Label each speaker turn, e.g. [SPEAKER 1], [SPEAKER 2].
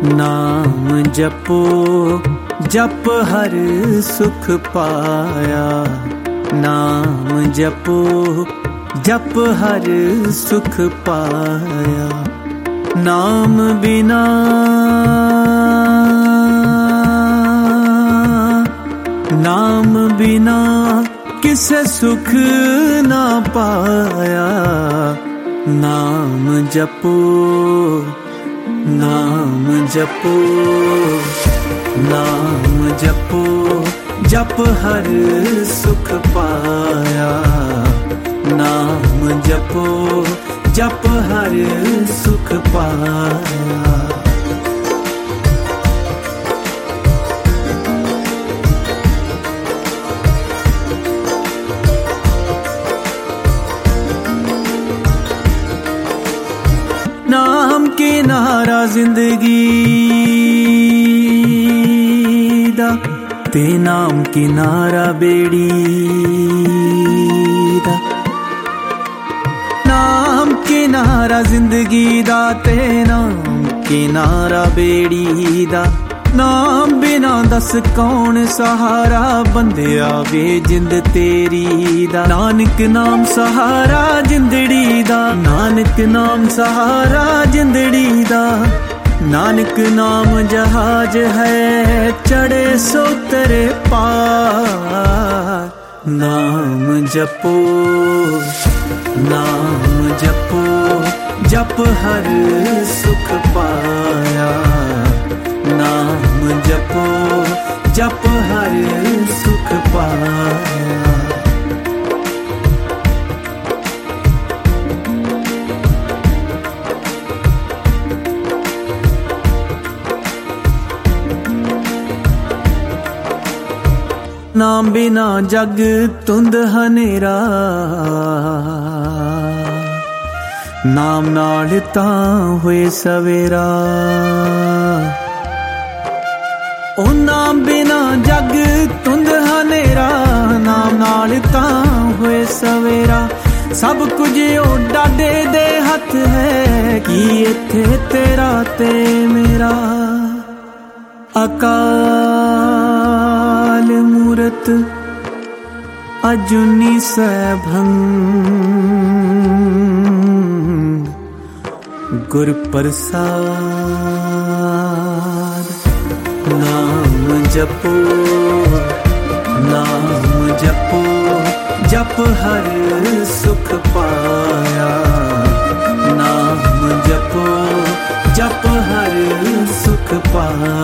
[SPEAKER 1] नाम जपो जप हर सुख पाया। नाम जपो जप हर सुख पाया। नाम बिना नाम बिना किसे सुख ना पाया। नाम जपो नाम जपो नाम जपो जप हर सुख पाया। नाम जपो जप हर सुख पाया। नाम किनारा जिंदगी दा ते नाम किनारा बेड़ी दा। नाम किनारा जिंदगी दा ते नाम किनारा बेड़ी दा। नाम बिना दस कौन सहारा बंदिया वे जिंद तेरी दा। नानक नाम सहारा जिंदड़ी दा। नानक नाम सहारा जिंदड़ी दा। नानक नाम जहाज है चढ़े सो तेरे पार। नाम जपो नाम जपो जप हर सुख पाया। नाम जपो जप हर सुख पाया। नाम बिना जग तुंद हनेरा। नाम नाल तां होए सवेरा। ओ नाम बिना जग तुंद हनेरा। नाम नाल तां होए सवेरा। सब कुछ ओ डाडे दे हथ है कि इत्थे तेरा ते मेरा। अकाल मूरत अजुनी सैभं गुर प्रसाद। नाम जपो नाम जपो जप हर सुख पाया। नाम जपो जप हर सुख पाया।